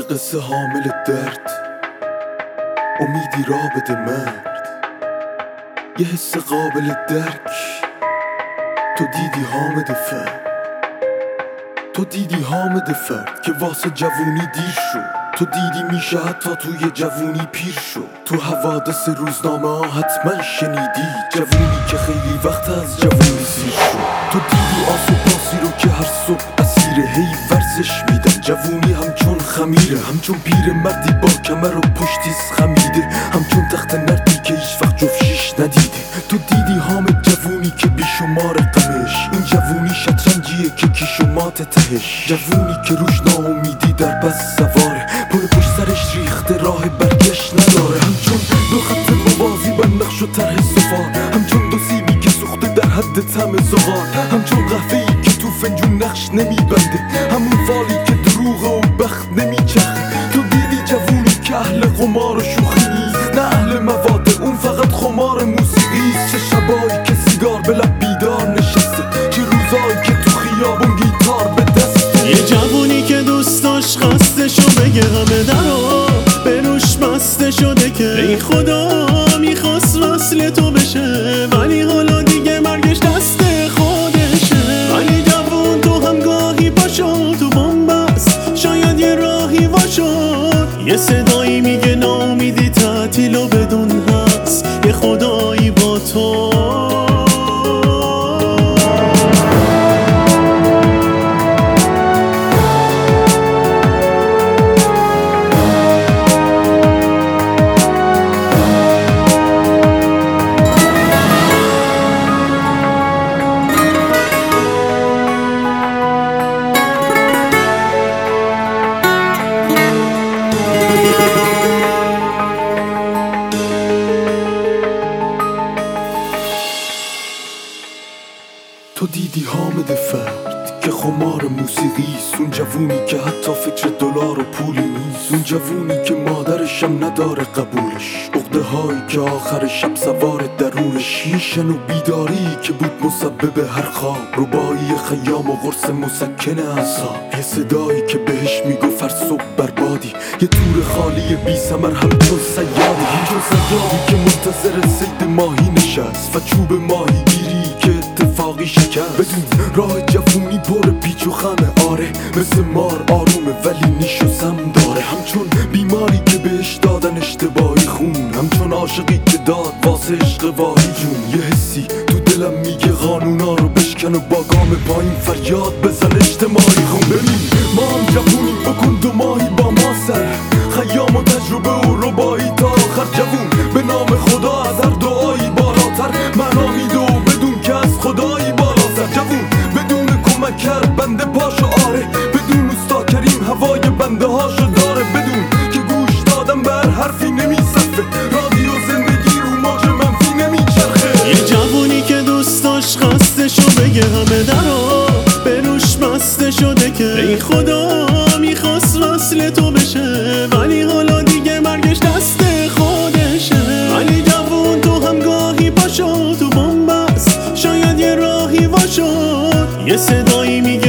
قصه حامل درد، امیدی را بده مرد، یه حس قابل درک. تو دیدی حامد فرد، تو دیدی حامد فرد که واسه جوونی دیر شد. تو دیدی میشه حتی توی جوونی پیر شد. تو حوادث روزنامه ها حتما شنیدی جوونی که خیلی وقت از جوونی سیر شد. تو دیدی آس و پاسی رو که هر صبح اسیر هی ورزش میدن. جوونی همچون خمیره، همچون پیر مردی با کمر و پشتیز خمیده، همچون تخت نردی که هیچ وقت جفشیش ندیده. تو دیدی حامد جوونی که بیشمار غمش، این جوونی شطرنجیه که کیش و مات تهش. جوونی که روش ناامیدی در بس سواره، پل پشت سرش ریخته راه برگشت نداره. همچون دو خط موازی بر نقش و طرح سفال، همچون دو سیبی که سوخته در حد طعم زغال، همچون قهوه‌ای که تو فنجون نقش نمیبنده، همون فالی که دروغه و بخت نمیچرخه. تو دیدی جوونی که اهل قمار و شوخی نیست، نه اهل مواده، اون فقط خمار موسیقیست. چه شبایی که سیگار به لب بیدار نشسته، چه روزایی که تو خیابون گیتار به دسته. یه جوونی که دوست داشت خستشو بگه همه درو به روش بسته شده که ای خدا میخواست وصل تو بشه، ولی حالا دیگه مرگش دست خودشه. ولی جوون تو هم گاهی پاشو تو بنبست، شاید یه راهی واشد. یه صدایی میگه ناامیدی تعطیل و بدون هست، یه خدایی با تو. تو دیدی حامد فرد که خمار موسیقیست، اون جوونی که حتی فکر دلار و پولی نیست، اون جوونی که مادرشم نداره قبولش، عقده هایی که آخر شب سوار درونش، یه شن و بیداری که بود مسبب هر خواب، ربایی خیام و قرص مسکن اعصاب، یه صدایی که بهش میگفت هر صبح بربادی، یه تور خالی بی ثمر همچون صیادی، همچون صیادی که منتظر صید ماهی نشست و چوب ماهی گیری که اتفاقی شکست. بدون راه جوونی پر پیچ و خمه، آره مثل مار آرومه ولی نیش و سم داره، همچون بیماری که بهش دادن اشتباهی خون، همچون عاشقی که داد واسه عشق واهی جون. یه حسی تو دلم میگه قانونا رو بشکن و با گام پایین فریاد بزن اجتماعی خون. ببین ما هم جوونی، بکن دو ماهی با ما سر، خیام و تجربه و ربایی تا آخر. جوون به نام خدا از هر دعایی بالاتر، معنا میده و بدون که از خدایی بالا سر. جوون بدون کمک کرد بنده پاشو، آره بدون استا کریم هوای بنده هاشو داره، بدون که گوش دادم به هر حرفی نمیصفه، رادیو زندگی رو موج منفی نمیچرخه. یه جوونی که دوست داشت خستشو بگه همه درو به روش بسته شده که ای خدا میخواست وصل تو بشه، ولی حالا دیگه مرگش دست خودشه. ولی جوون تو هم گاهی پاشو تو بنبست، شاید یه راهی واشد. یه صدایی میگه